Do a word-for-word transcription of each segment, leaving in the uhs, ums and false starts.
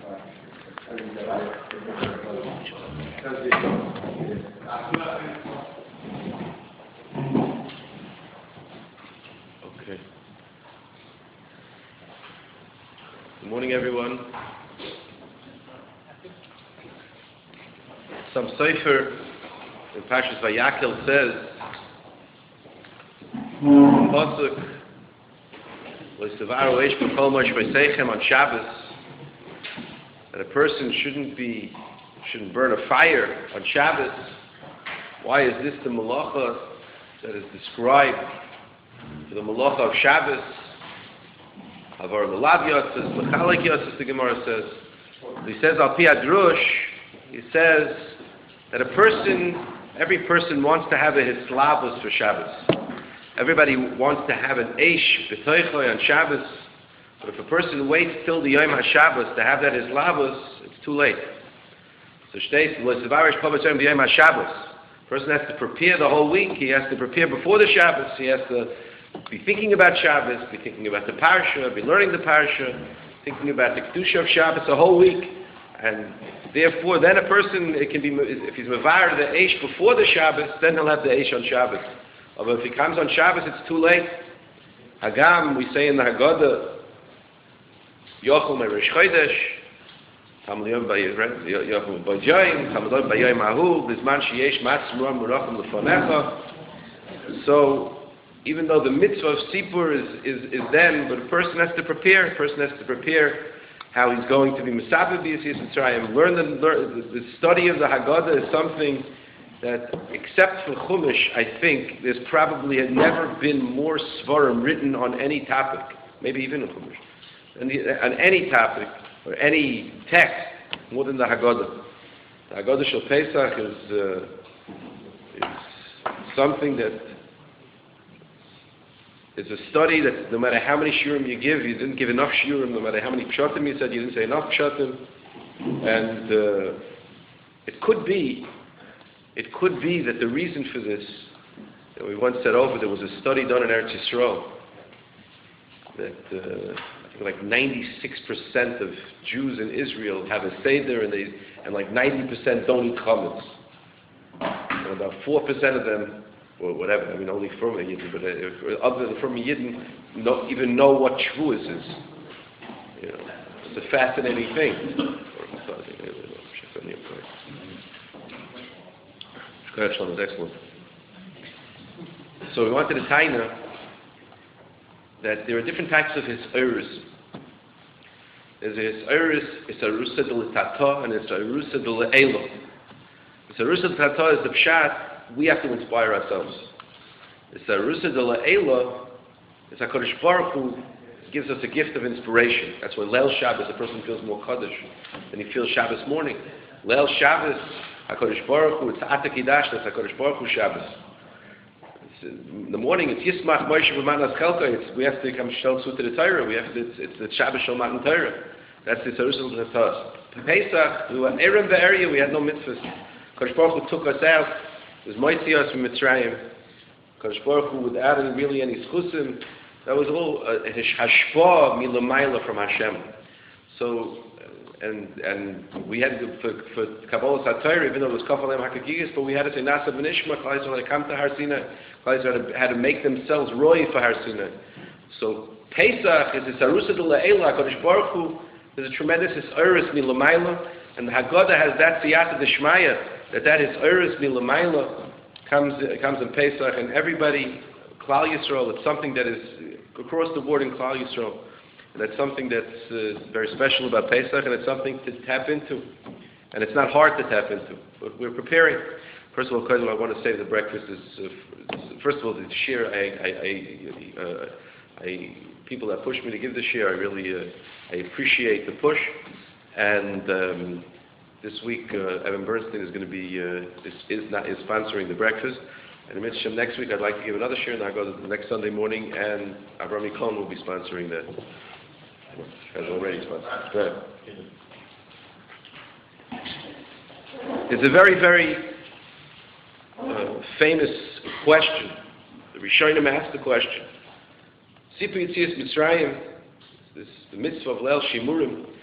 Okay. Good morning, everyone. Some Sefer in Parshas Vayakhel says, Pasuk, L'Sevaru Eish B'Kol Mosh V'Seichem on Shabbos, that a person shouldn't be, shouldn't burn a fire on Shabbos. Why is this the malacha that is described for the malacha of Shabbos? Avar L'Lav Yotzes, L'Chalek Yotzes, the Gemara says. He says, Al Pi Adrush, he says that a person, every person wants to have a hislavus for Shabbos. Everybody wants to have an eish b'toichoi on Shabbos, but if a person waits till the Yom HaShabbos to have that hislavus, it's too late. So Shtei, L'Sevarish Pavas Yom B'Yom HaShabbos. A person has to prepare the whole week. He has to prepare before the Shabbos. He has to be thinking about Shabbos, be thinking about the Parsha, be learning the Parsha, thinking about the Kedusha of Shabbos the whole week. And therefore, then a person, it can be, if he's mevar the eish before the Shabbos, then he'll have the eish on Shabbos. But if he comes on Shabbos, it's too late. Hagam, we say in the Haggadah, Yochel Me'Rosh Chodesh, Tam Liyom Yochel B'Yoyim, Tam Liyom B'Yoyim Ahu, B'Zman Sheyesh Matz Muram Merachim L'Fonecha. So, even though the mitzvah of Sipur is, is, is then, but a person has to prepare, a person has to prepare how he's going to be Mesaber B'Yisrael Mitzrayim. Learn the, learn the, the study of the Haggadah is something that, except for Chumash, I think, there's probably had never been more svarim written on any topic, maybe even in Chumash, on, the, on any topic, or any text, more than the Haggadah. The Haggadah Shel Pesach is, uh, is something that is a study that no matter how many shurim you give, you didn't give enough shurim, no matter how many pshatim you said, you didn't say enough pshatim, and uh, it could be It could be that the reason for this, that we once said over, there was a study done in Eretz Yisrael, that uh, I think like ninety-six percent of Jews in Israel have a Seder, and, they, and like ninety percent don't eat chametz. And about four percent of them, or whatever, I mean only from a Yidden, but uh, other than from a Yidden, no, even know what Shavuos is. You know, it's a fascinating thing. Is excellent. So we wanted to tell you that there are different types of hisayrus. There's a hisayrus, it's a rusa de l'tata, and it's a rusa de l'elo. It's a rusa de l'tata is the pshat, we have to inspire ourselves. It's a rusa de l'elo, it's a Kodesh Baruch Hu gives us a gift of inspiration. That's why Leil Shabbos, a person feels more Kodesh than he feels Shabbos morning. Leil Shabbos, HaKadosh Baruch Hu, it's Ata Kiddush, that's HaKadosh Baruch Hu Shabbos. It's, in the morning, it's Yismach Moshe V'Manas Chelka, it's, we have to come Shel Tzut to the Torah, we have to, it's, it's the Shabbos Shel Matan Torah. That's the Jerusalem to the Torah. Pesach, we were Erev the area, we had no mitzvahs. HaKadosh Baruch Hu took us out, it was Moitzi us from Mitzrayim. HaKadosh Baruch Hu, without any, really any schusim, that was all a hashpah milamayla from Hashem. So, And and we had to, for for Kabbalah Satorah, even though it was Kafalem Hakagigis, but we had to say Nasa B'Nishma. Klal Yisrael had to come to Har Sinai. Klal Yisrael had to make themselves roy for Har Sinai. So Pesach is a Sarusa de La'ela. Kodesh Baruch Hu is a tremendous Hisayrus Milamayla, and the Haggadah has that Siyata D'Shmaya that that Hisayrus Milamayla comes comes in Pesach, and everybody Klal Yisrael. It's something that is across the board in Klal Yisrael. And that's something that's uh, very special about Pesach, and it's something to tap into. And it's not hard to tap into, but we're preparing. First of all, I want to say the breakfast is, uh, first of all, the share, I, I, I, uh, I, people that push me to give the share, I really uh, I appreciate the push. And um, this week, uh, Evan Bernstein is going to be, uh, is, is, not, is sponsoring the breakfast. And in next week, I'd like to give another share, and I'll go the next Sunday morning, and Avrami Cohen will be sponsoring that. Has already sponsored. Go ahead. It's a very, very uh, famous question. The Rishonim asked the question. Sipur Yetzias Mitzrayim, this the mitzvah of Leil Shimurim.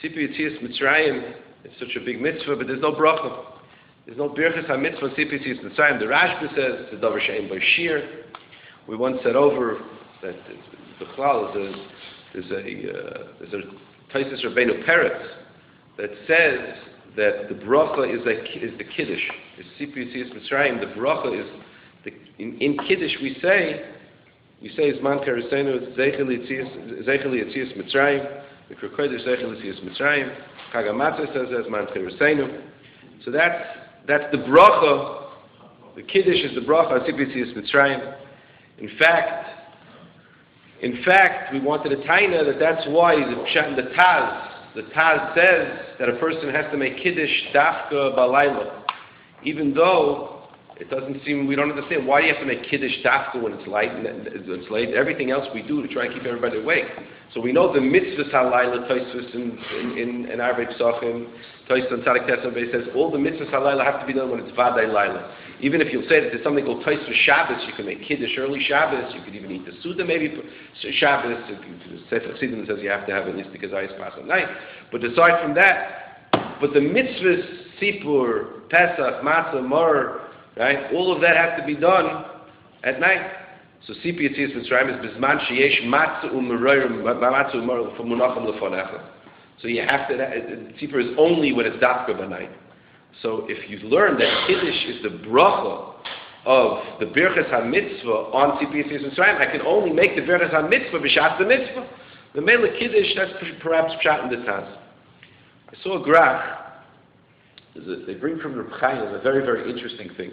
Sipi Yetzias Mitzrayim is such a big mitzvah, but there's no bracha. There's no birchas ha-mitzvah Sipi Yetzias Mitzrayim. The Rashba says it's a davar she'ein bo shir. We once said over that the Chlal is a there's a uh, there's a Taisus Rabbeinu Peretz that says that the bracha is a, is the kiddush. Is Sipi Yetzias Mitzrayim. The bracha is the, in, in kiddush we say we say Zman Kereseinu Zeichel Yetzias Mitzrayim. The Krokoidish Zeichel Yetzias Mitzrayim. Chag HaMatzah says as Zman Kereseinu. So that's that's the bracha. The kiddush is the bracha on Sipi Yetzias Mitzrayim. In fact, in fact, we wanted a taina that that's why the Pshat in the Taz, the Taz says that a person has to make kiddush dafka balayla, even though it doesn't seem, we don't understand why do you have to make kiddush dafka when it's light and it's late. Everything else we do to try and keep everybody awake. So we know the mitzvahs halayla, Tosfos in in in, in Arvei Pesachim, Tosfos and Tzadik Tesam says all the mitzvahs halayla have to be done when it's vaday layla. Even if you'll say that there's something called Tosfos Shabbos, you can make kiddush early Shabbos. You could even eat the suda maybe for Shabbos. The Sefer Chassidim says you have to have at least because eyes pass at night. But aside from that, but the mitzvahs Sipur, Pesach, Matzah, Mar, right? All of that has to be done at night. So Sipi Yetzias Mitzrayim is Bizman Sheyesh Matzah U'Meroyim Matzah U'Meroyim for Munachim Lefonecha. So you have to. Sipur is only when it's dafka by night. So if you learn that Kiddush is the bracha of the Birchas HaMitzvah on Sipi Yetzias Mitzrayim, I can only make the Birchas HaMitzvah b'Shas the Mitzvah. The Mele Kiddush, that's perhaps Pshat in the Taz. I saw a graph. A, they bring from Reb Chaim a very, very interesting thing.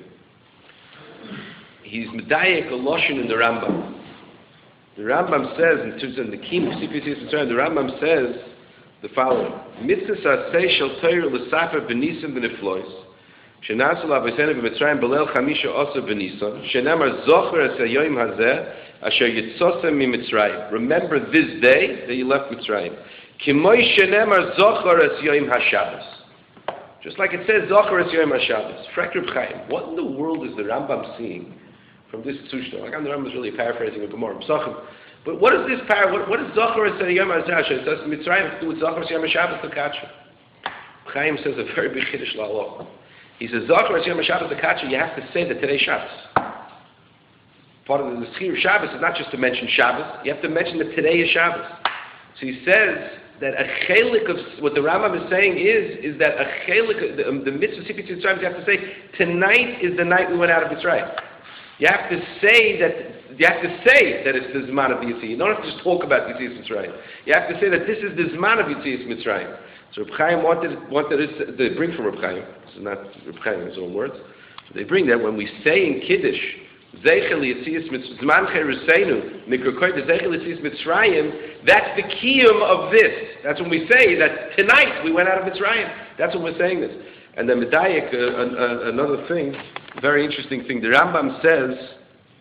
He's medayek a loshen in the Rambam. The Rambam says, in terms of the Kim of Sipi Yetzias Mitzrayim, the Rambam says the following: Mitzvahs asay shel Torah l'safer b'nisim b'niflois shenasu l'avoseinu b'Mitzrayim b'leil chamisha osar b'nisan shenamar zocher es hayoyim hazeh asher yitzosem miMitzrayim. Remember this day that you left Mitzrayim. Kimoy shenamar zocher es hayoyim haShabbos. Just like it says zocher es hayoyim haShabbos. Frek Reb Chaim. What in the world is the Rambam seeing from this Tzushta? Like, I'm the Rambam is really paraphrasing a Gemara Pesachim. But what is this power? What, what is Zohar and Yom HaZeh? It says Mitzrayim to do with Zohar and Yom HaShabbos to Kacha. Chaim says a very big Kiddush La'aloch. He says Zohar and Yom HaShabbos to Kacha. You have to say that today's Shabbos. Part of the Schir of Shabbos is not just to mention Shabbos. You have to mention that today is Shabbos. So he says that a chelik of what the Rambam is saying is is that a chelik the, um, the mitzvah Sipi Yetzias Mitzrayim. You have to say tonight is the night we went out of Mitzrayim. You have to say that. You have to say that it's the Zman of Yetzias. You don't have to just talk about Yetzias Mitzrayim. You have to say that this is the Zman of Yetzias Mitzrayim. So Reb Chaim wanted, wanted it, they bring from Reb Chaim, this is not Reb Chaim in his own words, so they bring that when we say in Kiddush, Zeichel Yetzias Mitzrayim, Zman Chereseinu, Mikrokoy, Zeichel Yetzias Mitzrayim, that's the kiyum of this. That's when we say that tonight we went out of Mitzrayim. That's when we're saying this. And then Medayik, uh, uh, another thing, very interesting thing, the Rambam says,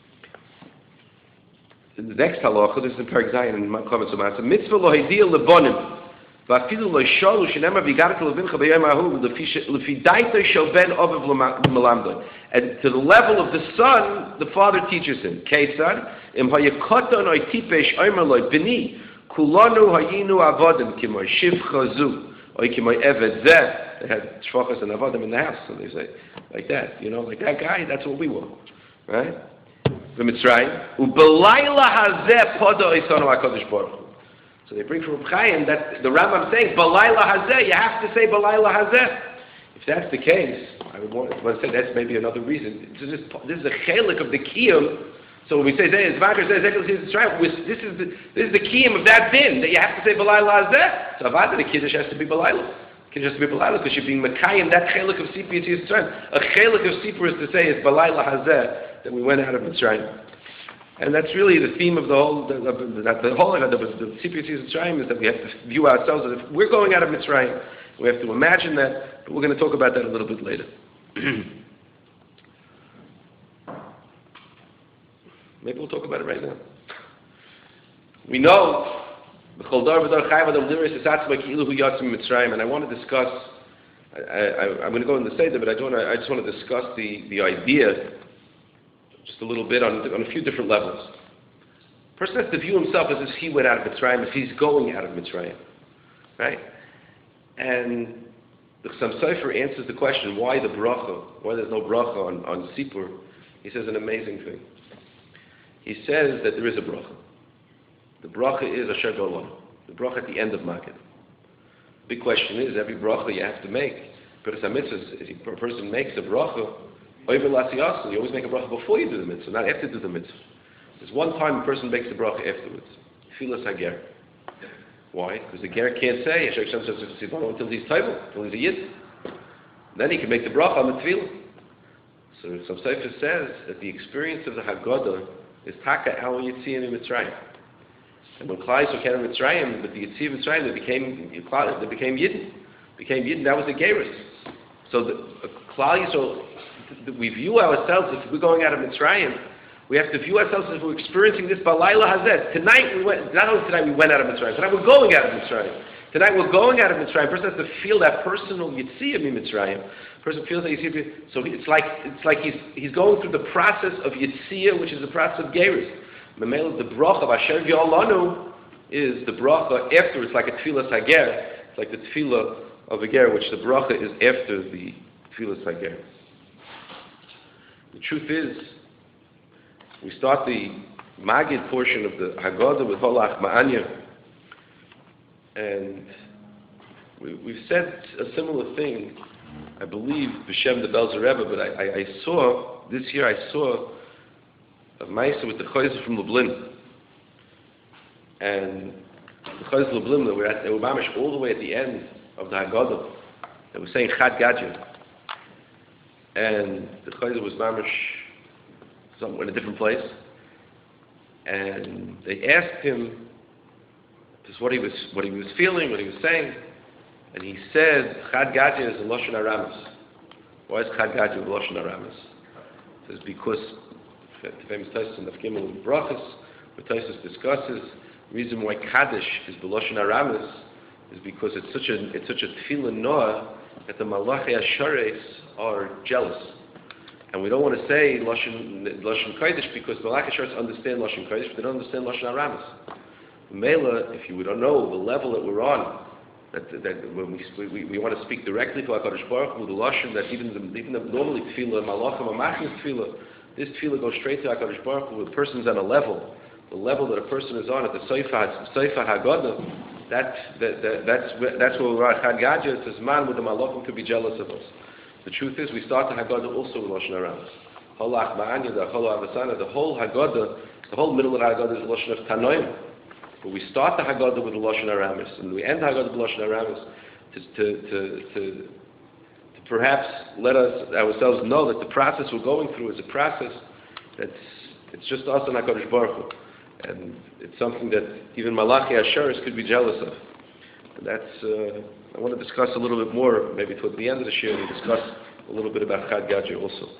the next halacha, this is in Perek Zayin in Comments on Matzah. Mitzvah lo hidiyah lebonim, va'afilu lo sholu shenemar v'yigaret levincha b'yom hahu lefi daito shel ben ovev l'melamdo. And to the level of the son, the father teaches him. Ketzad im hayakoton oy tipesh omer lo b'ni kulanu hayinu avodim kimoy shivcha zu oy kimoy eved zeh. They had shvachas and avodim in the house, so they say like that. You know, like that guy. That's what we want, right? Mitzrayim, ubelayla hazeh podo isonu hakadosh baruch hu. So they bring from Reb Chaim that the Rambam saying belayla hazeh. You have to say belayla hazeh. If that's the case, I would want, want to say that's maybe another reason. This is, this is a chelik of the kiyum. So when we say Zvakar says this is the this is the kiyum of that din that you have to say belayla hazeh. So avada the kiddush has to be belayla. Kiddush has to be belayla because you're being mekayim that chelik of Sipi Yetzias Mitzrayim. A chelik of Sipur is to say is belayla hazeh. That we went out of Mitzrayim, and that's really the theme of the whole. The, the, the, the whole of the, the Sipi Yetzias Mitzrayim is that we have to view ourselves as if we're going out of Mitzrayim. We have to imagine that, but we're going to talk about that a little bit later. Maybe we'll talk about it right now. We know the Choldar V'Dar Chai V'Dar Liris Esatzma Ki'ilu Hu Yatzim Mitzrayim, and I want to discuss. I, I, I'm going to go in the Seder, but I don't. I just want to discuss the the idea. Just a little bit on, on a few different levels. A person has to view himself as if he went out of Mitzrayim, if he's going out of Mitzrayim. Right? And the Chassam Sofer answers the question, why the bracha? Why there's no bracha on, on Sipur? He says an amazing thing. He says that there is a bracha. The bracha is Asher Golon. The bracha at the end of Magid. The big question is, every bracha you have to make. But as a mitzvah, if a person makes a bracha, over Lasiyasa, you always make a bracha before you do the mitzvah, not after you do the mitzvah. There's one time a person makes the bracha afterwards. Tfilas HaGer. Why? Because the ger can't say Hashem says until he's table, until he's a yid. Then he can make the bracha on the tefillah. So some Sefer says that the experience of the Haggadah is taka al Yitziyah in Mitzrayim. And when Klal Yisrael came to Mitzrayim, but the Yitziyah of Mitzrayim, they became they became yidden, became yidden. That was the gerus. So the Klal Yisrael, we view ourselves if we're going out of Mitzrayim. We have to view ourselves as we're experiencing this Balayla Hazeh. Tonight we went, not only tonight we went out of Mitzrayim, tonight we're going out of Mitzrayim. Tonight we're going out of Mitzrayim. Person has to feel that personal Yitziyah in Mitzrayim. Person feels that Yitziyah. So it's like it's like he's he's going through the process of Yitziyah, which is the process of Gerus. Memela, the bracha of Asher Yolanu is the bracha after. It's like a tefillah sager. It's like the tefillah of a ger, which the bracha is after the tefillah sager. The truth is, we start the Magid portion of the Haggadah with Holach Ma'anya, and we, we've said a similar thing, I believe, B'Shem the Belzer Rebbe, but I, I, I saw, this year I saw a Maisa with the Chayzer from Lublin. And the Chayzer Lublin, they were, at, they were mamish all the way at the end of the Haggadah. They were saying Chad Gadya. And the Chayzer was mamish somewhere in a different place, and they asked him just what he was what he was feeling, what he was saying, and he said, Chad Gadya is a Lashon Aramis. Why is Chad Gadya a Lashon Aramis? He says, because the famous Taisus in the Gimel Brachas, where Taisus discusses the reason why Kaddish is the Lashon Aramis is because it's such a it's such a tefillah noah that the Malachei Ashares are jealous. And we don't want to say Lashon, Lashon Kodesh because the Malachei Ashares understand Lashon Kodesh, but they don't understand Lashon Aramis. Mela, if you would know the level that we're on, that, that when we, we we want to speak directly to HaKadosh Baruch Hu, the Lashon that even the, even the normally tefillah, Malachim Amachim tefillah, this tefillah goes straight to HaKadosh Baruch Hu. The person's on a level, the level that a person is on at the Seifa Seifa Haggadah. That, that, that that's that's where we're at. Chad Gadya, it's a man with the Malachim could be jealous of us. The truth is, we start the Haggadah also with Lashon Aramis. Holach Ma'anya, the Cholo Avasana, the whole Haggadah, the whole middle of the Haggadah is Lashon of Tanoim. But we start the Haggadah with the Lashon Aramis, and we end the Haggadah with Lashon Aramis to, to, to, to, to perhaps let us ourselves know that the process we're going through is a process that's it's just us and HaKadosh Baruch Hu. And it's something that even Malachei Asharis could be jealous of. And that's, uh, I want to discuss a little bit more, maybe towards the end of the shir, to discuss a little bit about Chad Gadya also.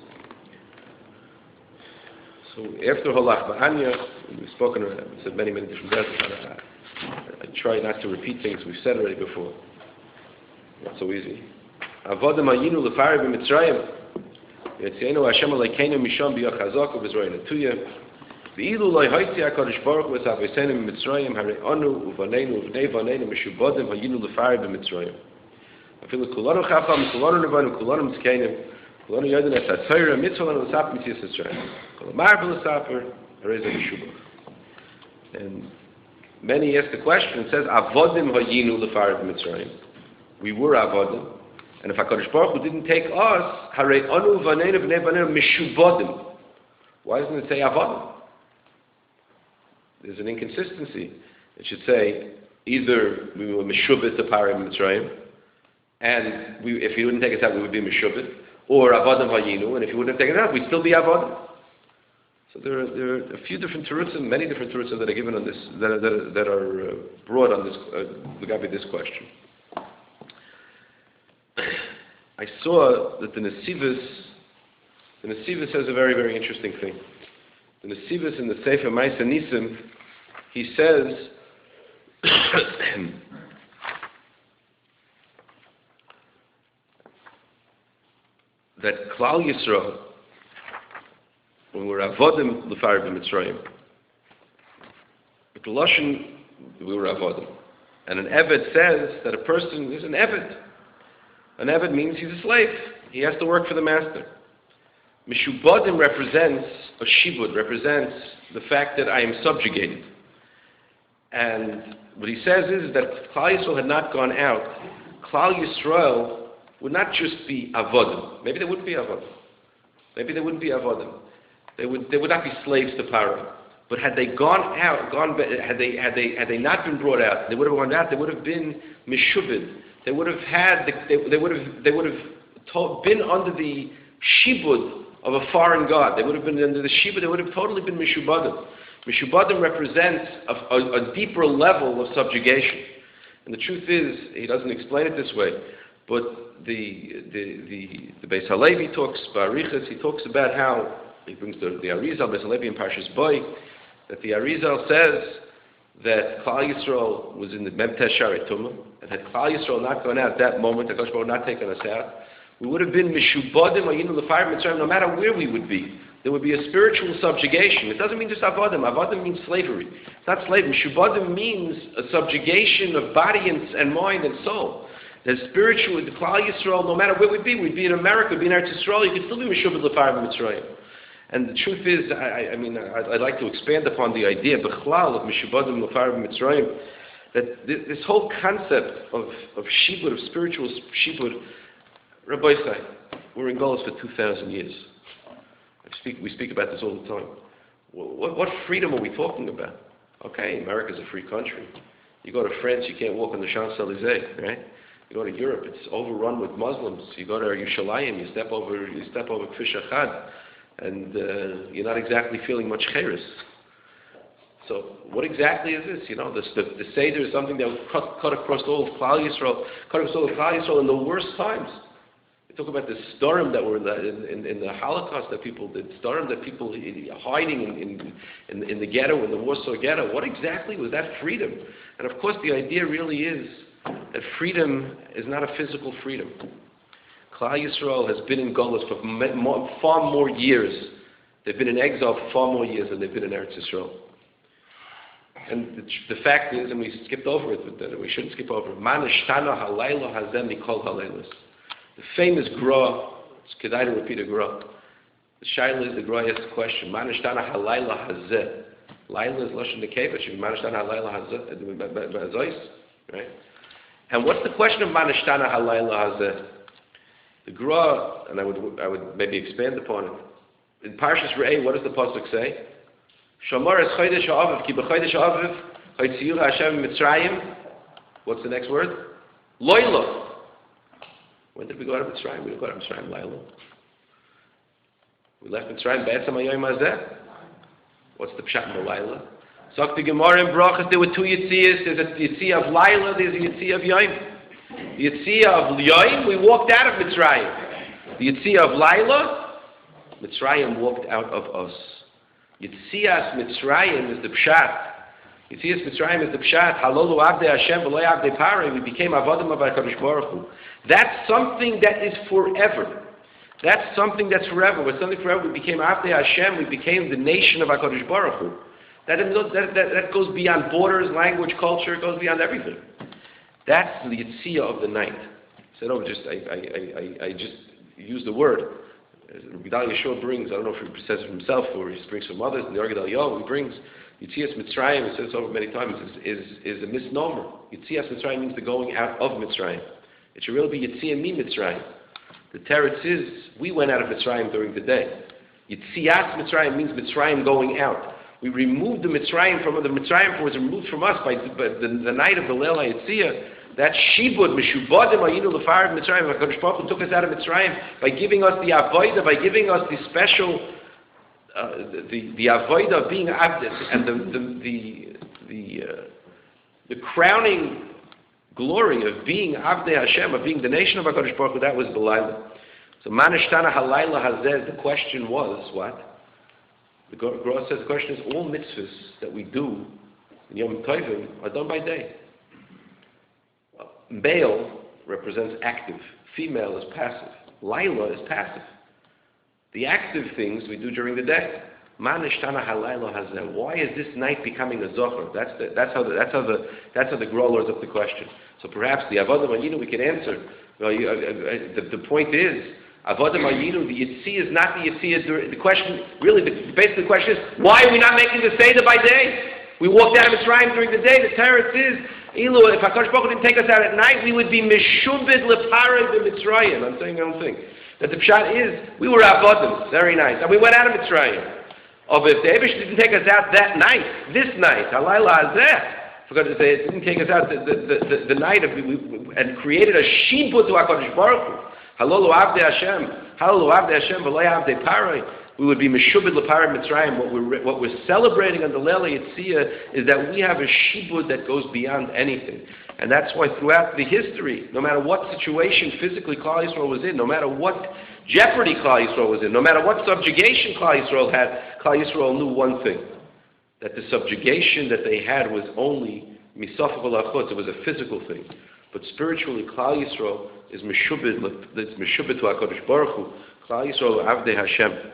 So after Holach Ma'anya, we've spoken, I've said many, many different verses. I, I try not to repeat things we've said already before. Not so easy. Avodim hayinu lefari b'Mitzrayim. Yetzienu Hashem aleikeinu misham b'yachazak u'b'zroy netuya. V'ilu loy haitzi HaKadosh Baruch Hu v'saveseinu b'Mitzrayim harei anu u'vaneinu u'vnei vaneinu mishubodim hayinu lefari b'Mitzrayim. Afilu kulanu chacham, kulanu nevanim, kulanu mitzkeinim, kulanu yodin es ha-Torah, mitzvah lanu l'sap mitzvah Mitzrayim. Kol amar v'l'saper, harei zeh mishubach. And many ask the question, it says, Avodim hayinu lefari b'Mitzrayim. We were avodim. And if HaKadosh Baruch Hu didn't take us, harei anu u'vaneinu u'vnei vaneinu mishubodim. Why doesn't it say avodim? There's an inconsistency. It should say either we were meshubit to Parim Mitzrayim, and we, if he wouldn't take us out, we would be meshubit, or avodim hayinu, and if he wouldn't have taken us out, we'd still be avodim. So there are, there are a few different terutzim, many different terutzim that are given on this, that are, that are, that are uh, brought on this, uh, regarding this question. I saw that the Nesivos, the Nesivos says a very, very interesting thing. The Nesivos in the Sefer Ma'aseh Nisim, he says that Klal Yisrael, when we're avodim l'fari b'Mitzrayim, with the Lashon, we were avodim. And an Eved says that a person is an Eved. An Eved means he's a slave. He has to work for the master. Mishubadim represents, a shibud represents the fact that I am subjugated. And what he says is that if Klal Yisrael had not gone out, Klal Yisrael would not just be avodim. Maybe they wouldn't be avodim. Maybe they wouldn't be avodim. They would, they would not be slaves to Paro. But had they gone out, gone, had they, had they, had they not been brought out, they would have gone out. They would have been mishubid. They would have had, the, they, they would have, they would have to, been under the shibud of a foreign god. They would have been under the shibud. They would have totally been mishubadim. Mishubadim represents a, a, a deeper level of subjugation. And the truth is, he doesn't explain it this way, but the the the, the Beis Halevi talks, Barichas, he talks about how, he brings the, the Arizal, Beis Halevi in Parshas Boy, that the Arizal says that Klal Yisrael was in the Memtesh Shari Tumah, and had Klal Yisrael not gone out at that moment, the Kosh Baruch not taken us out, we would have been Mishubadim, Ayinu L'Far Mitzrayim, no matter where we would be. There would be a spiritual subjugation. It doesn't mean just avodim. Avodim means slavery. It's not slavery. Mishubadim means a subjugation of body and, and mind and soul. The spiritual, the Klal Yisrael, no matter where we'd be, we'd be in America, we'd be in Eretz Yisrael, you could still be Mishubad L'Far Mitzrayim. And the truth is, I, I mean, I'd, I'd like to expand upon the idea, B'chlal, of Mishubadim L'Far Mitzrayim, that this, this whole concept of, of shibud, of spiritual shibud, Rabbi Say, we're in Golos for two thousand years. I speak, we speak about this all the time. What, what freedom are we talking about? Okay, America's a free country. You go to France, you can't walk on the Champs-Élysées, right? You go to Europe, it's overrun with Muslims. You go to Yerushalayim, you step over, you step over Kfish Achad, and uh, you're not exactly feeling much cheris. So, what exactly is this? You know, the, the, the Seder is something that was cut, cut across all of Klal Yisrael, cut across all of Klal Yisrael in the worst times. We talk about the Storim that were in the, in, in, in the Holocaust that people did, Storim that people hiding in, in, in, in the ghetto, in the Warsaw ghetto. What exactly was that freedom? And of course, the idea really is that freedom is not a physical freedom. Klal Yisrael has been in Golus for more, far more years. They've been in exile for far more years than they've been in Eretz Yisrael. And the, the fact is, and we skipped over it, but we shouldn't skip over it, Man ishtana halayla hazeh mikol halaylos. The famous Gra, it's Kedai to repeat a Gra. The Shaila is the Gra asks the question, Man ishtana halayla hazeh. Laila is Lashon Nekeva, should be Man ishtana halayla hazeh, right? And what's the question of Man ishtana halayla hazeh? The Gra, and I would I would maybe expand upon it. In Parshas Re'eh, what does the pasuk say? Shamar es chodesh ha'aviv, ki b'chodesh ha'aviv, ha'yitziyur Hashem Mitzrayim. What's the next word? Loila. When did we go out of Mitzrayim? We didn't go out of Mitzrayim, Laila. We left Mitzrayim, Be'etzam ha'yoyim hazeh. What's the pshat in the Laila? Sok the Gemara in Brachas, there were two Yitziyas. There's a Yitziyah of Laila, there's a Yitziyah of Yoyim. The Yitziyah of Yoyim, we walked out of Mitzrayim. The Yitziyah of Laila, Mitzrayim walked out of us. Yitziyas Mitzrayim is the pshat. Yitziyas Mitzrayim is the pshat. Halolu Avdei Hashem v'lo Avdei Parei. We became avodim of HaKadosh Baruch Hu. That's something that is forever. That's something that's forever. With something forever, we became Avdei Hashem. We became the nation of HaKadosh Baruch Hu. That, that, that, that goes beyond borders, language, culture. It goes beyond everything. That's the Yitziyah of the night. I said, oh, just I, I, I, I just used the word. Gedal Yeshua brings, I don't know if he says it himself or he brings from others, in the Orgedal Yoh, he brings Yitzias Mitzrayim, he says it over many times, is, is, is a misnomer. Yitzias Mitzrayim means the going out of Mitzrayim. It should really be Yitziyah Mi Mitzrayim. The teretz is, we went out of Mitzrayim during the day. Yitzias Mitzrayim means Mitzrayim going out. We removed the Mitzrayim from, the Mitzrayim was removed from us by, by the, the night of the Leil HaYitziyah. That shibud, mishubadim, ayinu l'far Mitzrayim, HaKadosh Baruch Hu took us out of Mitzrayim by giving us the avodah, by giving us the special, uh, the the avodah of being avdis, and the the the the, uh, the crowning glory of being avdei Hashem, of being the nation of HaKadosh Baruch Hu. That was the Laila. So man ishtana halayla hazeh. The question was what? The Gra says the question is all mitzvahs that we do in Yom Tovim are done by day. Male represents active. Female is passive. Laila is passive. The active things we do during the day. Man ishtana halayla hazeh. Why is this night becoming a zocher? That's the, that's how the, that's how the that's how the Gra lords up the question. So perhaps the avodah ayinu we can answer. Well, you, uh, uh, the, the point is avodah ayinu. The yitzia is not the yitzia. The question, really, the basically the question is, why are we not making the seder by day? We walked out of Mitzrayim during the day. The teretz is, Ilu, if HaKadosh Baruch Hu didn't take us out at night, we would be meshubed leparei b'Mitzrayim. I'm saying my own thing. That the pshat is, we were avodim, very nice, and we went out of Mitzrayim. Of if the Eibush didn't take us out that night, this night, halayla hazeh, forgot to say, it didn't take us out the, the, the, the night of, we, we, and created a shibud to HaKadosh Baruch Hu. Halolu avdei Hashem, halolu avdei Hashem, v'lo avdei paroi. We would be meshubed leparei Mitzrayim. What we're what we're celebrating on the Leila Yitzia is that we have a shibud that goes beyond anything, and that's why throughout the history, no matter what situation physically Klal Yisrael was in, no matter what jeopardy Klal Yisrael was in, no matter what subjugation Klal Yisrael had, Klal Yisrael knew one thing: that the subjugation that they had was only misafach v'lachutz. It was a physical thing, but spiritually, Klal Yisrael is meshubed. It's meshubed to HaKadosh Baruch Hu. Klal Yisrael avdei Hashem.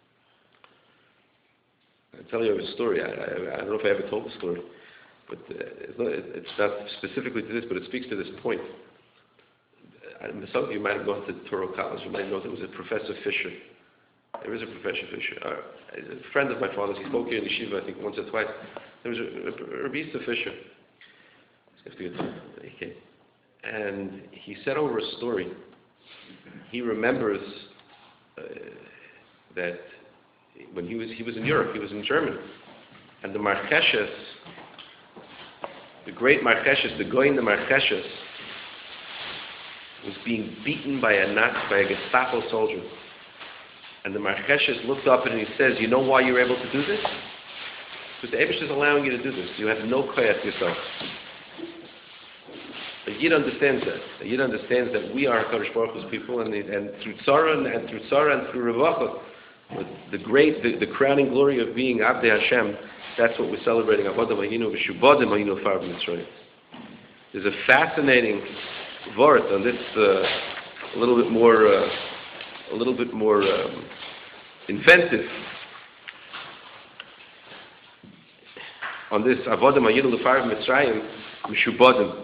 I'll tell you a story. I, I, I don't know if I ever told the story, but uh, it's, not, it's not specifically to this, but it speaks to this point. I, some of you might have gone to Touro College. You might know there was a Professor Fisher. There is a Professor Fisher. Uh, a friend of my father's. He spoke here in Yeshiva, I think, once or twice. There was a, a, a Rabbi Fisher. He came. And he said over a story. He remembers uh, that when he was he was in Europe, he was in Germany, and the Marcheshes, the great Marcheshes, the Goyin the Marcheshes, was being beaten by a Nazi, by a Gestapo soldier. And the Marcheshes looked up and he says, "You know why you're able to do this? Because the Eibush is allowing you to do this. You have no koyat yourself." The Yid understands that. The Yid understands that we are HaKadosh Baruch Hu's people, and, and through Tzara and, and through Tzara and through Revacha, but the great, the, the crowning glory of being Avdei Hashem, that's what we're celebrating. Avodah Ayinu v'Shubadim Ayinu Far B'Mitzrayim. There's a fascinating vort on this, uh, a little bit more, uh, a little bit more um, inventive. On this Avodah Ayinu Far B'Mitzrayim Mishubadim.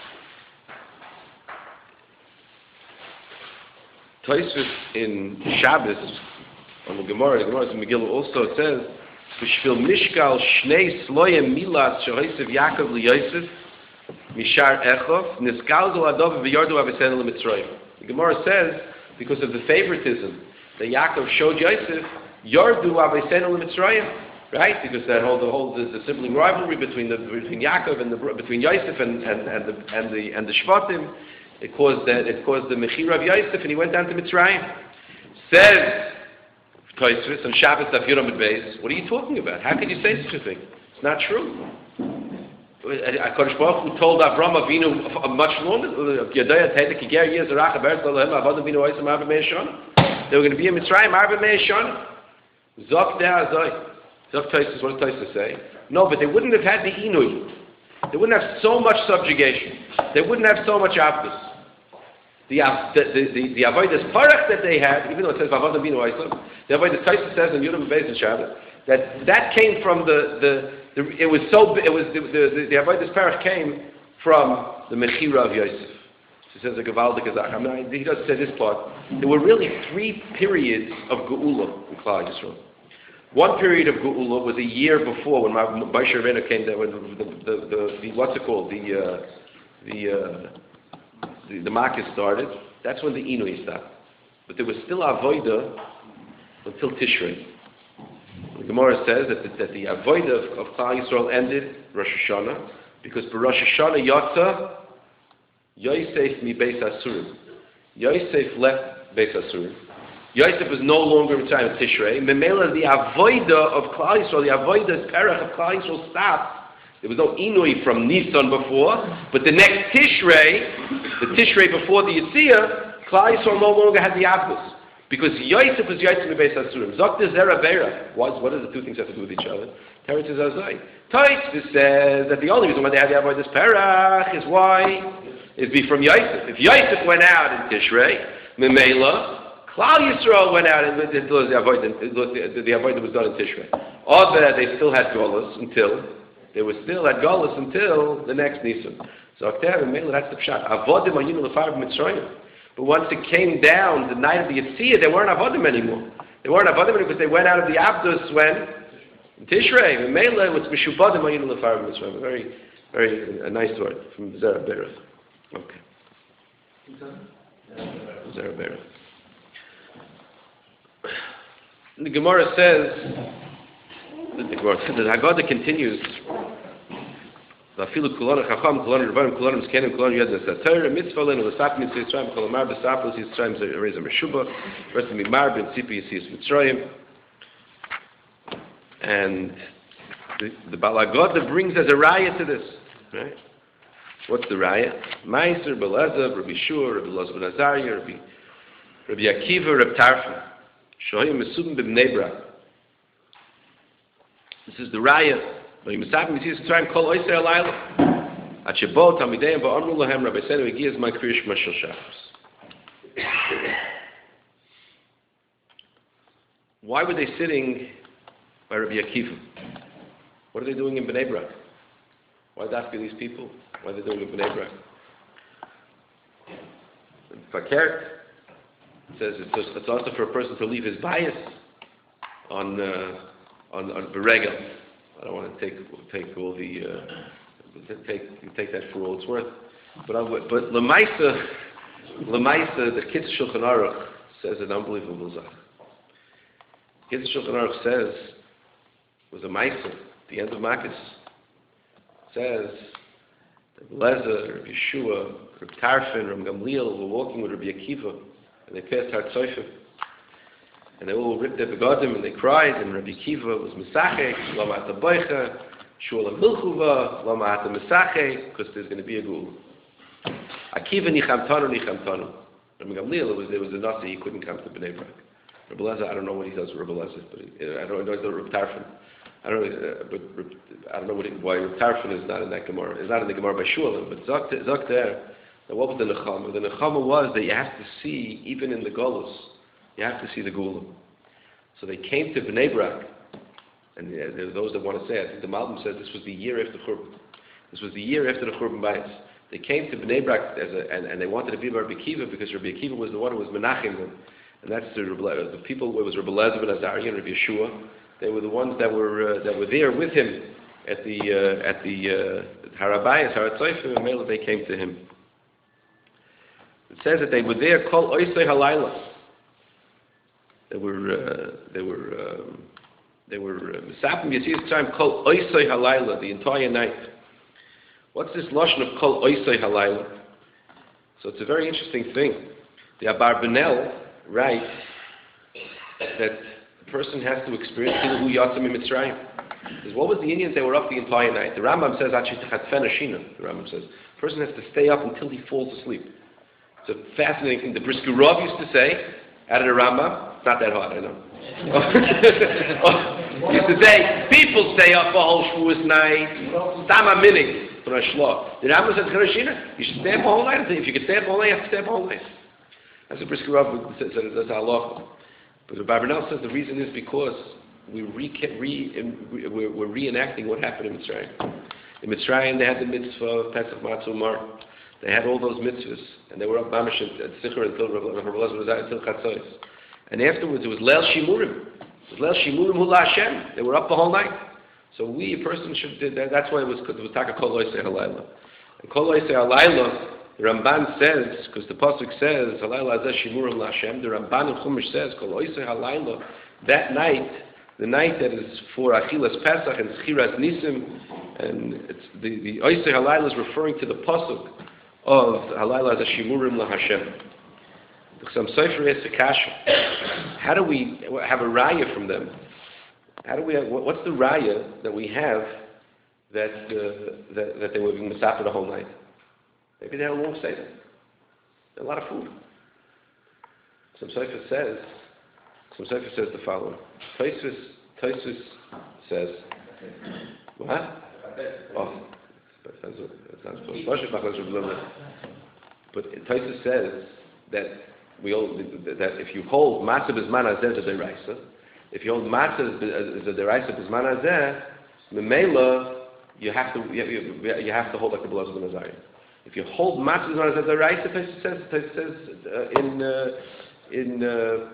Tosfos in Shabbos, on the Gemara, the Gemara in Megillah also, it says, "B'shvil mishkal shnei sloyem milas shehoisev Yaakov liYosef mishar echov niskalzu adov v'yardu avesenu l'Mitzrayim." The Gemara says, because of the favoritism that Yaakov showed Yosef, yardu avesenu l'Mitzrayim, right? Because that whole the whole the, the sibling rivalry between the between Yaakov and the between Yosef and and, and the and the and the Shvatim, it caused that it caused the mechira of Yosef, and he went down to Mitzrayim. Says Tosfos on Shabbos Daf Yud Amud Beis, what are you talking about? How could you say such a thing? It's not true. HaKadosh Baruch Hu told Avram Avinu much longer. They were going to be in Mitzrayim Arba Me'ah Shana. Zok De'azoi. Zok Tosfos, what does Tosfos say? No, but they wouldn't have had the Inui. They wouldn't have so much subjugation. They wouldn't have so much Avdus. The the the the avodas parach that they had, even though it says Avodah Binu Oislam, the avodas Tosfos says in Yudam Beis and Shabbos that that came from the the, the it was so it was the the, the avodas parach came from the mechira of Yosef. She says a gavaldik azach. I mean, he doesn't say this part. There were really three periods of geula in Klal Yisrael. One period of geula was a year before when Moshe Rabbeinu came there, when the the, the, the, the what's it called the uh, the uh, The, the market started. That's when the Inui stopped. But there was still Avodah until Tishrei. The Gemara says that the, that the Avodah of, of Klal Yisrael ended Rosh Hashanah, because for Rosh Hashanah Yotza Yosef mi Beis Asurim. Yosef left Beis Asurim. Yosef was no longer in time of Tishrei. Memela, the Avodah of Klal Yisrael, the Avodah Perach of Klal Yisrael stopped. There was no Inui from Nisan before, but the next Tishrei, the Tishrei before the Yitzia, Klal Yisrael no longer had the Avdus. Because Yosef was Yosef in Beis Asurim. Zokta Zera Beira. What do the two things have to do with each other? Teretz is Azai. Tosfos says that the only reason why they had the Avodas Perach is why? Is be from Yosef. If Yosef went out in Tishrei, Memela, Klal Yisrael went out and it was the avodah. The, the avodah was done in Tishrei. Or that they still had Golas until they were still at Golas until the next Nisan. So Akter and Mela, that's the pshat. Avodim ayinu lefarb Mitzrayim. But once it came down the night of the Yitzhak, they weren't avodim anymore. They weren't avodim anymore because they went out of the Abdus when in Tishrei. And Mela was mishubadim ayinu lefarb Mitzrayim. Very, very a nice word from Zerah Berach. Okay. Zerah Berach. The Gemara says. The, the, the Haggadah continues. Vafilu kulon chacham kulon revarim kulon miskenim kulon yad nesatayr mitzvah lenu l'sap mitzvah Yisrael kolomar b'sapos Yisrael zereza meshuba versus mimar ben tzipi yisis Mitzrayim. And the, the Balagada brings as a raya to this, right? What's the raya? Meiser, Belezav, Rabbi Shua, Rabbi Loz ben Azariah, Rabbi Rabbi Akiva, Rabbi Tarfon, Shohim Mesubim b'Bnei Brak. This is the raya. But you must see this time call Oyser Alayla. At Shabbat, Tamideim, Va'amru Lahem, Rabbi Senu, Egiaz, my Kriyish, Mashal Shabbos. Why were they sitting by Rabbi Akiva? What are they doing in Bnei Brak? Why did I ask you these people? Why are they doing in Bnei Brak? Fakert says it's, just, it's also for a person to leave his bias on uh, on on Beregel. I don't want to take take all the uh, take take that for all it's worth. But I, but Lemaisa Lemaisa the Kitzur Shulchan Aruch says an unbelievable zach. Kitzur Shulchan Aruch says was a Maisa at the end of Makis says that Lezer, Rabbi Yeshua, Rabbi Tarfon, Rabbi Gamliel were walking with Rabbi Akiva and they passed Har Tzofim. And they all ripped their begadim and they cried, and Rabbi Akiva was Mesachek, Lama Ata Boicha, Shula Milchuva, Lama Ata Mesachek, because there's going to be a gul. Akiva Nichamtanu, Nichamtanu. Rabbi Gamliel, was, there was a Nasi, he couldn't come to Bnei Brak. Rabbi Lezer, I don't know what he does with Rabbi Lezer, but he, I don't know Rabbi Tarfon. I don't know, uh, but I don't know what he, why Rabbi Tarfon is not in that Gemara. It's not in the Gemara by Shulam, but Zok, Zok there. Now what was the Nechama? The Nechama was that you have to see, even in the Golos, you have to see the Gulam. So they came to Bnei Brak, and uh, there are those that want to say, I think the Malbim says this was the year after Churban. This was the year after the Churban Bayis. They came to Bnei Brak as a, and, and they wanted to be Rabbi Akiva because Rabbi Akiva was the one who was Menachem them. And that's the, the people who was Rabbi Lezer ben Azariah and Rabbi Yeshua. They were the ones that were uh, that were there with him at the uh, at the uh, Harabayas, Haratzayfim, and Mela, they came to him. It says that they were there called Oisei Halayla. They were uh, they were um, they were Misapim Yisrael time called Oisei Halayla the entire night. What's this lashon of Kol Oisei Halayla? So it's a very interesting thing. The Abarbanel writes that the person has to experience Hu Yatzim in Mitzrayim. Because what was the Indians? They were up the entire night. The Rambam says actually Shina. The Rambam says the person has to stay up until he falls asleep. It's a fascinating thing. The Brisker Rav used to say out of the Rambam. It's not that hard, I know. He used to say people stay up a whole Shavuos night. Stama minig. The Rambam says Shina. You should stay up a whole night. If you can stay up a whole night, you have to stay up a whole night. That's what Brisker Rav says. That's halacha. But the Barbanel says the reason is because we re, re, we're, we're reenacting what happened in Mitzrayim. In Mitzrayim, they had the mitzvah of Pesach Matzah Mar. They had all those mitzvahs, and they were up Mamish at Sichur until until Chatzos. And afterwards, it was Leil Shimurim. It was Leil Shimurim Hula Hashem. They were up the whole night. So we, a person, should. That's why it was it was Taka Kol Oisei Halayla. And Kol Oisei Halayla, the Ramban says, because the pasuk says Halayla Azeh Shimurim Hula Hashem. The Ramban in Chumash says Kol Oisei Halayla. That night, the night that is for Achilas Pesach and Schiras Nisim, and it's the the Oisei Halayla is referring to the pasuk of Halayla Azeh Shimurim La Hashem. Some Sefer is Kasha. How do we have a raya from them? How do we have, what's the raya that we have that uh, that, that they were being misafer the whole night? Maybe they had a long seder. A lot of food. Some Sefer says, some Sefer says the following. Tosfos Tosfos says, what? Oh, that sounds close. But Tosfos says that we hold that if you hold matzah b'zman hazeh is a deraisa, if you hold matzah as a deraisa b'zman hazeh, memela you have to you, you have to hold like the Belazar ben Azariah. If you hold matzah b'zman hazeh as a deraisa, it says it says uh, in uh, in uh,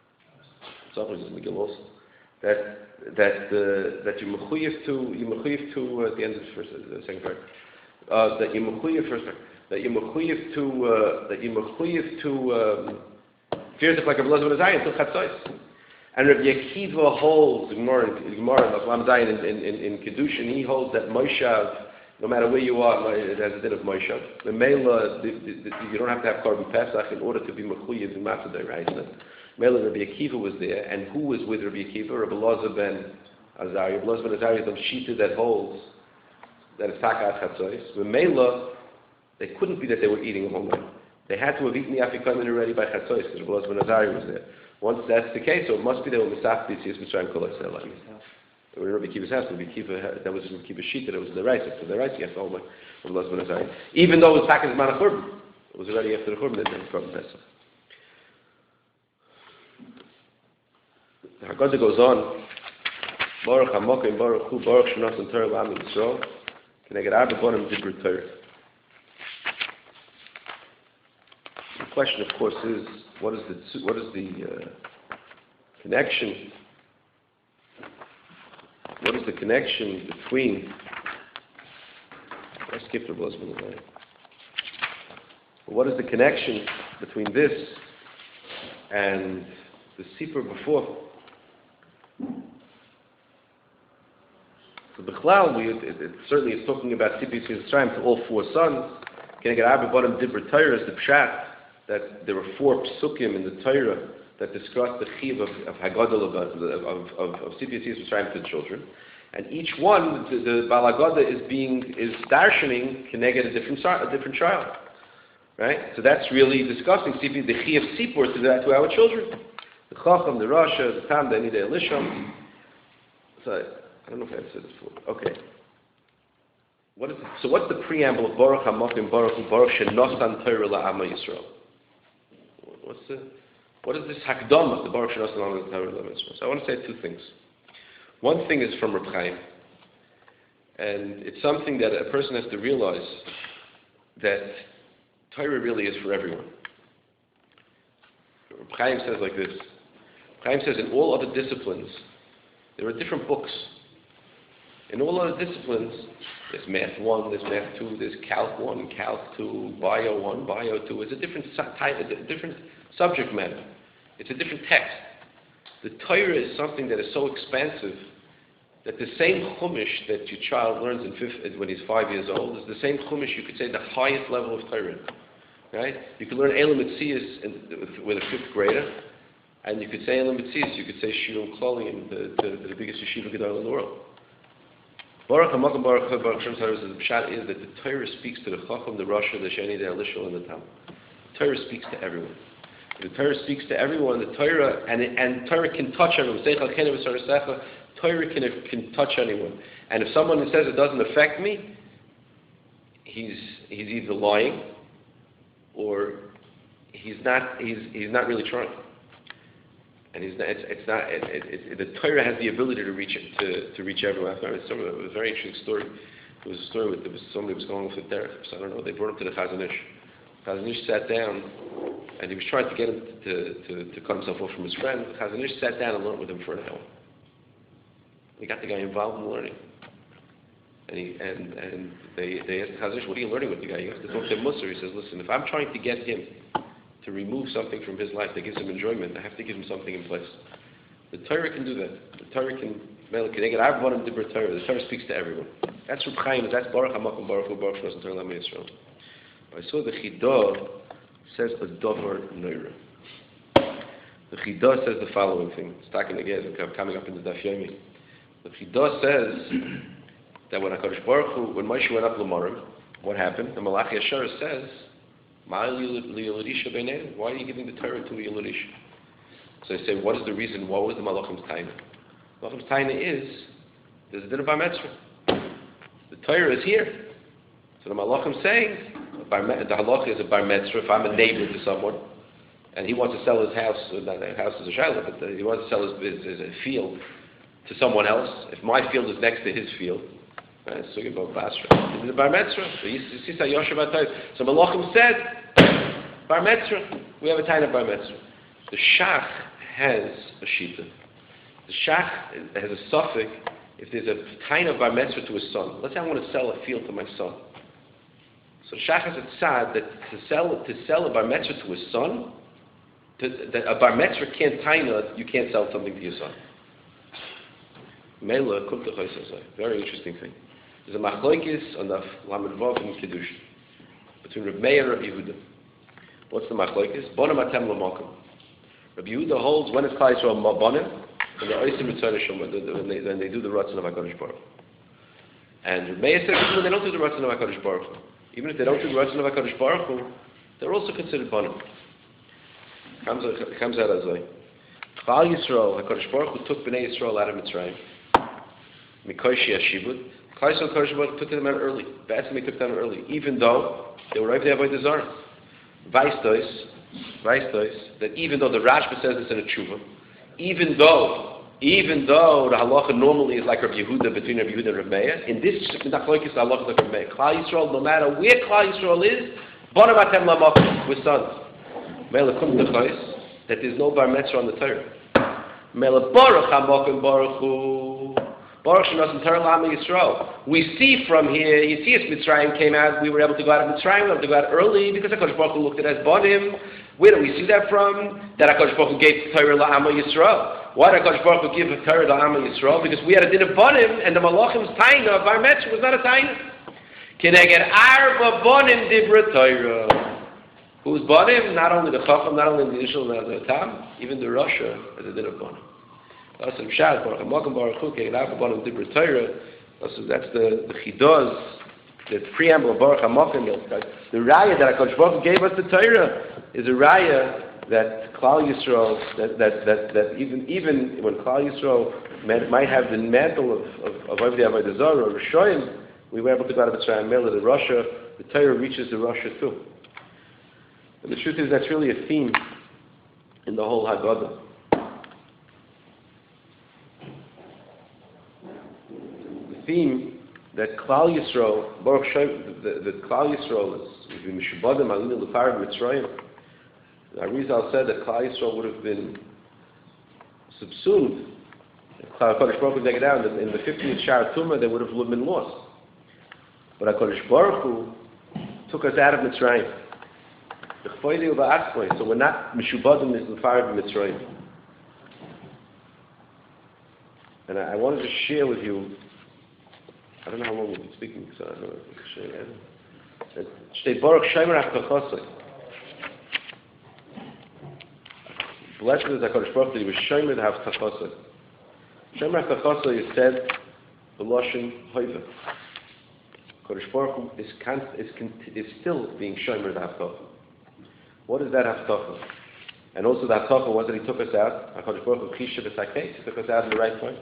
that that uh, that you mechuyev to you mechuyev to uh, at the end of the first uh, the second part uh, that you mechuyev first part, that you mechuyev to uh, that you mechuyev to um, fears like a Belazar ben Azariah until chatzos. And Rabbi Akiva holds the Gemara in Zayin in, in, in, in Kedushin. He holds that Moshav, no matter where you are, it has a din of Moshav. The Mela, you don't have to have Korban Pesach in order to be mechuyev in Matzah Deraisa. Mela Rabbi Akiva was there, and who was with Rabbi Akiva? Rabbi Elazar ben Azariah. Rabbi Elazar ben Azariah is the shita that holds that it's takat chatzos. The Mela, they couldn't be that they were eating a whole night. They had to have eaten the afikomen already by chatzos because Rabbi Elazar ben Azariah was there. Once that's the case, so it must be they were misaf b'tzias mitzrayim kol ha'selah. They were Rabbi Akiva's house. Rabbi Akiva, that was Rabbi Akiva's shita. That was the right. So the right, yes, all my Rabbi Elazar ben Azariah. Even though it was takat zman churban, it was already after the churban that they were from Pesach. The Haggadah goes on. Baruch Hamokim Baruch Hu Baruch Shnas and Torah L'Am Yisrael. Keneged Arba Bonim Dibur Torah. The question, of course, is what is the what is the uh, connection? What is the connection between? I skipped the husband away. What is the connection between this and the Sipur before? So Bichlal, we it, it certainly is talking about Sipur Yitzrayim to all four sons. Can I get Arba Bonim Dibur Torah is the pshat that there were four psukim in the Torah that discuss the chiv of, of Haggadah of of of, of Sipur Yitzrayim to the children, and each one the, the Bal Haggadah is being is darshaning connected a different a different child, right? So that's really discussing Sipur, the chiv of Sipur to that to our children, the Chacham, the Rasha, the Tam, the Anida Elisham. So I don't know if I said this before. Okay. What is so? What's the preamble of Baruch Hamokim Baruch Hu Baruch Shenosan Torah La'ama Yisrael? What's the, what is this hakdama, the Baruch Shenosan Torah La'ama Yisrael? So I want to say two things. One thing is from Reb Chaim, and it's something that a person has to realize that Torah really is for everyone. Reb Chaim says like this. Reb Chaim says in all other disciplines, there are different books. In all other disciplines, there's math one, there's math two, there's calc one, calc two, bio one, bio two. It's a different type, a different subject matter. It's a different text. The Torah is something that is so expansive that the same chumash that your child learns in fifth, when he's five years old is the same chumash, you could say, the highest level of Torah. Right? You could learn Elam Mitzias with a fifth grader, and you could say Elam Mitzias, you could say Shirum Klolim, the, the, the biggest yeshiva gedol in the world. Baruch HaMakom Baruch Hu Baruch Shem Saras, the pshat is that the Torah speaks to the Chacham, the Rasha, the Sheni, the Elishal, and the Tam. The Torah speaks to everyone. The Torah speaks to everyone. The Torah and and Torah can touch everyone. Torah can can touch anyone. And if someone says it doesn't affect me, he's he's either lying or he's not he's he's not really trying. And he's not, it's, it's not. It, it, it, the Torah has the ability to reach to to reach everyone. I found it was a very interesting story. It was a story with there was somebody was going with a therapist. I don't know. They brought him to the Chazon Ish. Chazon Ish sat down, and he was trying to get him to to, to cut himself off from his friend. Chazon Ish sat down and learned with him for an hour. He got the guy involved in learning. And he and and they they asked Chazon Ish, "What are you learning with the guy?" He has to talk to Musar. He says, "Listen, if I'm trying to get him to remove something from his life that gives him enjoyment, I have to give him something in place. The Torah can do that. The Torah can, the Torah speaks to everyone. That's Reb Chaim, that's Baruch HaMakom Baruch Hu Baruch Shnas Torah L'Am Yisrael. I saw the Chidah says a Dover Neira. The Chidah says the following thing. It's talking again, coming up in the Daf Yomi. The Chidah says that when HaKadosh Baruch Hu, when Moshe went up L'Marim, what happened? The Malach Yashar says, why are you giving the Torah to a Yeludish? So I say, what is the reason? What was the Malachim's Taina? Malachim's Taina is, there's a din of Bar Mitzvah. The Torah is here. So the Malachim saying, the halacha is a Bar Mitzvah. If I'm a neighbor to someone, and he wants to sell his house, not a house is a shayla, but uh, he wants to sell his, his, his field to someone else. If my field is next to his field, right, so you about Basra. This is a bar mitzvah. So you see, so Malachim said, bar mitzvah. We have a time of bar mitzvah. The shach has a shita. The shach has a suffix. If there's a time of bar mitzvah to his son, let's say I want to sell a field to my son. So the shach has a tzad that to sell to sell a bar mitzvah to his son, to, that a bar mitzvah can't taina, you can't sell something to your son. Mela kum techoisasai. Very interesting thing. There's a machlokes on the Lamed Vav in Kiddush between Reb Meir and Rabbi Yehuda. What's the machlokes? Bonim atem l'makom. Rabbi Yehuda holds when it's Klal Yisrael bonim, and they're oisim mitzvah when they when they do the ratzon of Hakadosh Baruch Hu. And Reb Meir says even when they don't do the ratzon of Hakadosh Baruch Hu, even if they don't do the ratzon of Hakadosh Baruch Hu, they're also considered bonim. Comes comes out as like Klal Yisrael, Hakadosh Baruch Hu took Bnei Yisrael out of Mitzrayim. Mikoshi Ashibut. Klal Yisrael, Hakadosh Baruch Hu took them out early. Basically, took them out early, even though they were right there by the Zara. Vaistos, Vaistos, that even though the Rashba says this in a tshuva, even though, even though the halacha normally is like Rabbi Yehuda between Rabbi Yehuda and Rabbi Meir, in this nachloikis the halacha is like Rabbi Meir. Klal Yisrael, no matter where Klal Yisrael is, bonim atem l'makom, with sons. Mela kum techos, that there's no bar mitzvah on the Torah. Mela baruch hamakom baruch hu. Baruch Shenas Torah L'Am Yisrael. We see from here, you see, as Mitzrayim came out, we were able to go out of Mitzrayim, we were able to go out early because HaKadosh Baruch Hu looked at it as Bonim. Where do we see that from? That HaKadosh Baruch Hu gave Torah L'Am Yisrael. Why did HaKadosh Baruch Hu give Torah L'Am Yisrael? Because we had a din of Bonim, and the Malachim's taina, Bar Mitzvah was not a taina. Kineged Arba Bonim Dibra Torah. Who's Bonim? Not only the Chacham, not only the initial, not the Tam, even the Rasha has a din of Bonim. That's the that's the, the chidos, the preamble of Baruch HaMokim. The raya that HaKadosh Baruch Hu gave us the Torah is a raya that Klal Yisrael, that that that, that even even when Klal Yisrael might have the mantle of of Avdei Avodah Zarah or Rishoyim, we were able to go out of Mitzrayim. Mela, the Russia, the Torah reaches the Russia too. And the truth is that's really a theme in the whole Haggadah. Theme that Klal Yisrael, Baruch Shem, the, the Klal Yisrael is Mishubadim Alina L'Parav Mitzrayim. Arizal said that Klal Yisrael would have been subsumed. If Klal Kodesh Baruch Hu take it out in the fifteenth Shar Tumah, they would have been lost. But HaKadosh Baruch Hu took us out of Mitzrayim. So we're not Mishubadim L'Parav Mitzrayim. And I, I wanted to share with you. I don't know how long we've been speaking, so I don't know if I can share it. Shtei Baruch Shomer HaChachosai. Blessed is HaKadosh Baruch Hu, he was Shomer HaChachosai. Shomer HaChachosai is said, the Lashon Hoiva. HaKadosh Baruch Hu is, is, is still being Shomer HaChachosai. What is that Haftacha? And also the Haftacha was that he took us out. HaKadosh Baruch Hu Chisha B'Sakei, he took us out in the right point.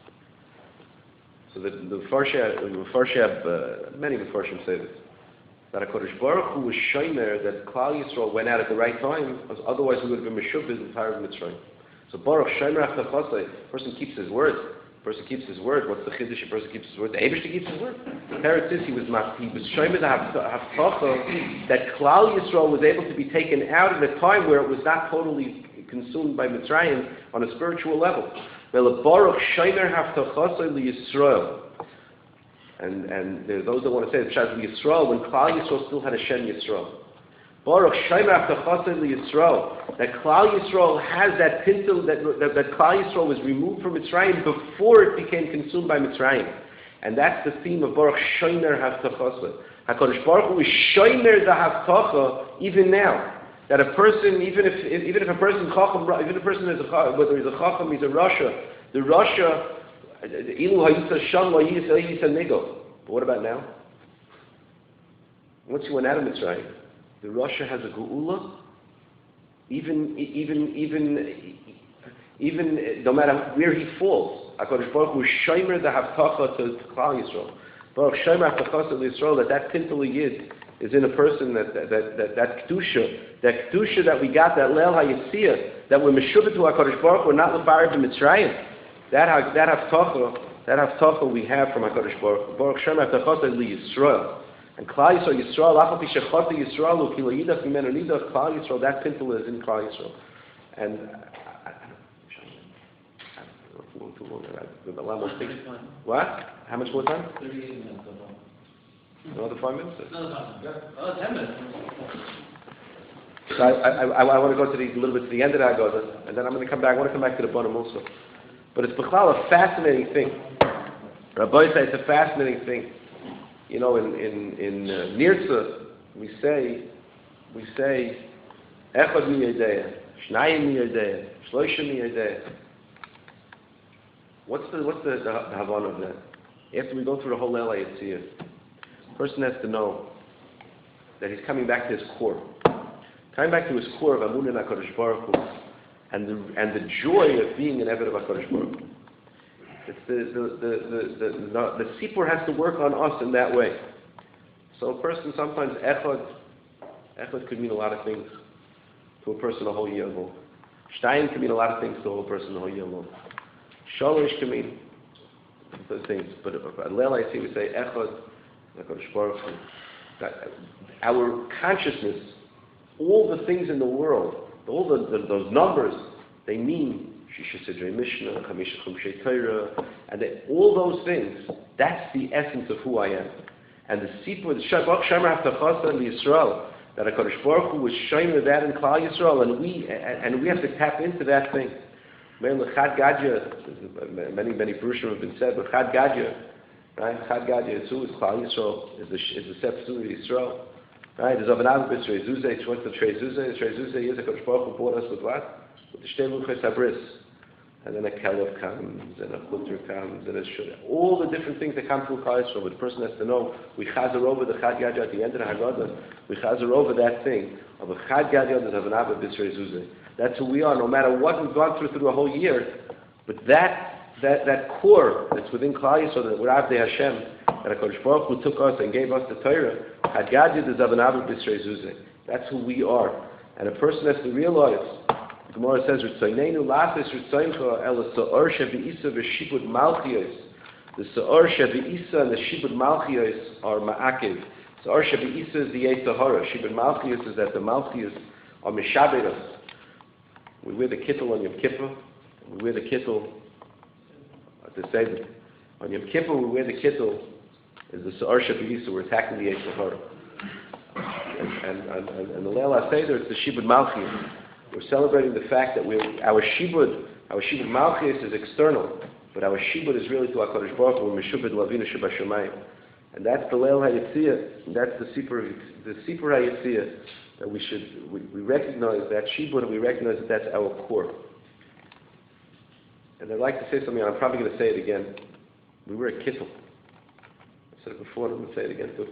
So the the Mefarshim, uh, many Mefarshim say this, that HaKadosh Baruch Hu was shomer that Klal Yisrael went out at the right time, because otherwise we would have been Meshubis and Parag Mitzrayim. So Baruch Shomer HaChachosai, person keeps his word. Person keeps his word. What's the chiddush? A person keeps his word. The Eibishter keeps his word. The parrot is he was he was shomer the Haftacha that Klal Yisrael was able to be taken out at a time where it was not totally consumed by Mitzrayim on a spiritual level. Baruch Shomer Haftachosai LiYisrael. And and there are those that want to say that Pshat Yisrael when Klal Yisrael still had a Shem Yisrael. Baruch Shomer Haftachosai LiYisrael. That Klal Yisrael has that pintel that, that that Klal Yisrael was removed from Mitzrayim before it became consumed by Mitzrayim. And that's the theme of Baruch Shomer Haftachosai. HaKadosh Baruch Hu is Shomer the Haftacha even now. That a person, even if even if a person chacham, even if a person is a whether he's a chacham, he's a rasha, the rasha, ilu hayitza sham hayitza nigo. But what about now? Once you went out of Mitzrayim, the rasha has a geula. Even even even even no matter where he falls, HaKadosh Baruch Hu shomer the haftacha to Klal Yisrael. Baruch shomer haftacha to Yisrael that that pintel yid is in a person that that that that, that kedusha, that kedusha that we got, that leil hayitzia, that we're meshuvah to Hakadosh Baruch Hu, we're not lebared b'Mitzrayim. That ha- that haftacha, that haftacha we have from Hakadosh Baruch Hu. Baruch Shem haftacha li Yisrael. And Klal Yisrael, Yisrael, Achav Yishachot Yisrael, Ukila Yidach Mimenu Nidach, Klal Yisrael, that pintle is in Klal Yisrael. And I, I, I don't know, too long. A lot more things. What? How much more time? thirty-eight minutes. Another five minutes? Another five minutes. Oh, ten minutes. So I, I, I, I want to go to the, a little bit to the end of that, Goza, and then I'm going to come back. I want to come back to the Bonim also. But it's B'chlal a fascinating thing. Rabbi said it's a fascinating thing. You know, in in in uh, Nirtza, we say we say Echad mi yodea, Shnayim mi yodea, Shloisha mi yodea. What's the what's the, the, the Havana of that? After we go through the whole Leil HaYitziyah, the person has to know that he's coming back to his core, coming back to his core of Amun and HaKadosh Baruch Hu, and the and the joy of being an Eved of HaKadosh Baruch Hu. It's the the the the the, the, the Sipur has to work on us in that way. So a person sometimes Echad Echad could mean a lot of things to a person a whole year long. Shtayim can mean a lot of things to a whole person a whole year long. Shalosh can mean those things, but at Leil HaYitziyah we say Echad, HaKadosh Baruch Hu. That our consciousness, all the things in the world, all the, the those numbers, they mean Shisha Sidrei Mishnah, Chamisha Chumshei Torah, and they, all those things. That's the essence of who I am. And the Sipur, the Shabbat Shemer Haftacha and the Yisrael, that HaKadosh Baruch Hu was showing me that in Klal Yisrael, and we and, and we have to tap into that thing. Chad Gadya, many, many Purushim have been said, but Chad Gadya, right? Chad Gadya is who? Is Klal Yisrael, is the, is the Sefer Suri Yisrael. Right? There's Avanav B'Trei Zuzeh, what's the Trei Zuzeh? The Trei Zuzeh is HaKadosh Baruch Hu brought us with what? With the Shtei Luchos Habris. And then a Kelef comes, and a Chutter comes, and a Shura. All the different things that come through Klal Yisrael, but the person has to know, we chazer over the Chad Gadya at the end of the Haggadah, we chazer over that thing of a Chad Gadya that Avanav B'Trei Zuzeh. That's who we are, no matter what we've gone through through the whole year. But that that that core that's within Klal Yisrael, that we're Avdei Hashem, that HaKadosh Baruch Hu took us and gave us the Torah, Chad Gadya is Avanav B'Trei Zuzeh. That's who we are. And a person has to realize, the Gemara says, "Ritzaynenu lafis ritzayncha el sa'or shebeisa v'shibud malchios." The sa'or shebeisa and the shibud malchios are ma'akiv. Sa'or shebeisa is the Yetzer Hara. Shibud malchios is that the malchios are mishaberos. We wear the kittel on Yom Kippur. We wear the kittel at the Seder. On Yom Kippur, we wear the kittel. Is the Sa'or shebeisa. We're attacking the Yetzer Hara. And, and, and, and the Leil HaSeder, it's the shibud malchios. We're celebrating the fact that we're, our shibud, our shibud malchus is external, but our shibud is really to HaKadosh Baruch Hu. We're meshubed lavinu shebashamayim, and that's the Leil HaYitziyah. And that's the Sipur, the Sipur HaYitziyah that we should we, we recognize that shibud, and we recognize that that's our core. And I'd like to say something. I'm probably going to say it again. We wear a kittel. I said it before. I'm going to say it again too.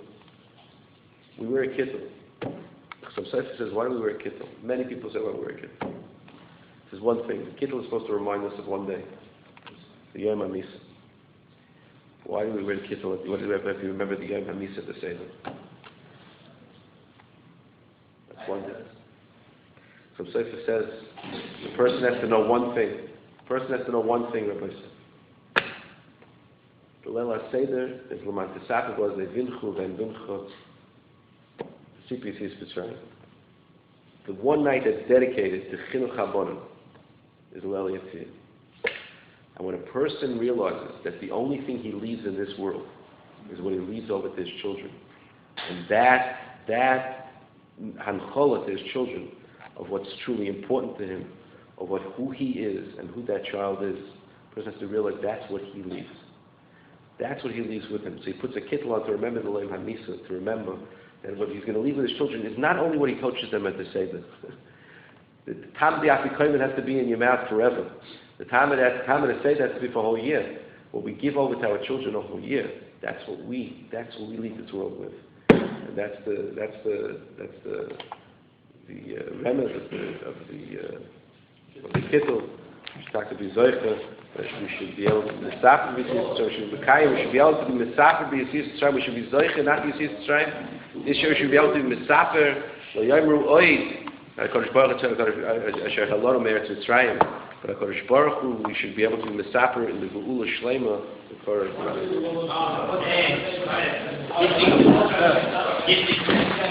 We wear a kittel. Some Sefer says, why do we wear a kittel? Many people say, why do we wear a kittel? This is one thing. The kittel is supposed to remind us of one day. The Yom HaMisa. Why do we wear the kittel? What do we have if you remember the Yom HaMisa to say that? That's one day. Some Sefer says, the person has to know one thing. The person has to know one thing, Rabbi said. The Leil HaSeder is L'man Tisafik was a vinchu ven vinchu. C P C is Mitzrayim. The one night that's dedicated to Chinuch HaBonim is Leil HaYitziyah. And when a person realizes that the only thing he leaves in this world is what he leaves over to his children, and that that hancholah to his children of what's truly important to him, of what who he is and who that child is, the person has to realize that's what he leaves. That's what he leaves with him. So he puts a kittel on to remember the Leil HaMisa, to remember and what he's going to leave with his children is not only what he coaches them at the Seder. The time of the Afikomen has to be in your mouth forever. The time of that time of the Seder has to be for a whole year. What we give over to our children a whole year, that's what we that's what we leave this world with. And that's the that's the that's the the uh, remnant of the of the uh, of the kittel we should talk to be Zoicha, that we should be able to be Mesafer b'Yisrael, we should be Mekayim, we should be able to be Mesafer b'Yisrael, we should be Zoicha, not Yisrael. This year we should be able to be Mesafer, Lo Yomru Oid, HaKadosh Baruch Hu, Asher Halonu Me'eretz Mitzrayim. But HaKadosh Baruch Hu, we should be able to be Mesafer in the Geula Shlema, the Korah.